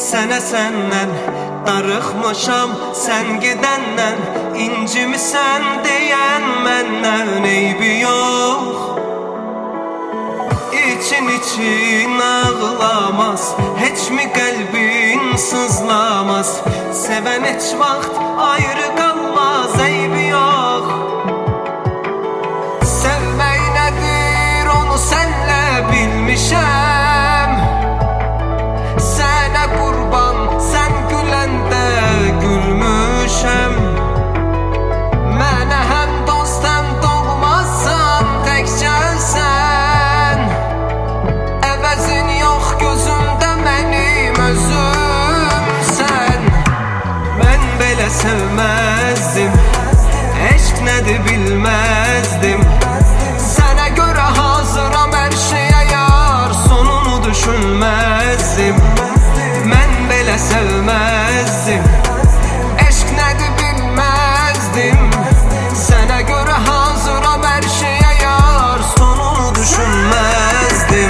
Sənə səndən darıxmışam, sən gedəndən incimisən deyən məndən eybi yox. İçin ağlamaz, heç mi qəlbin sızlamaz? Sevən heç vaxt ayrı qalmaz, eybi yox. Sevmək nədir onu sənlə bilmişəm. Sənə qurban, sən güləndə gülmüşəm. Mənə həm dost həm doğmazsan, təkcəsən. Əvəzin yox gözümdə mənim özümsən. Mən belə sevməzdim, eşq nədir bilməzdim. Sənə görə hazıram hər şeyə yar, sonunu düşünməzdim. Mən belə sevməzdim, eşq nədir bilməzdim. Sənə görə hazıram hər şeyə yar, sonunu düşünməzdim.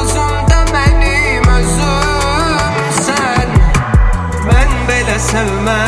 Sevmem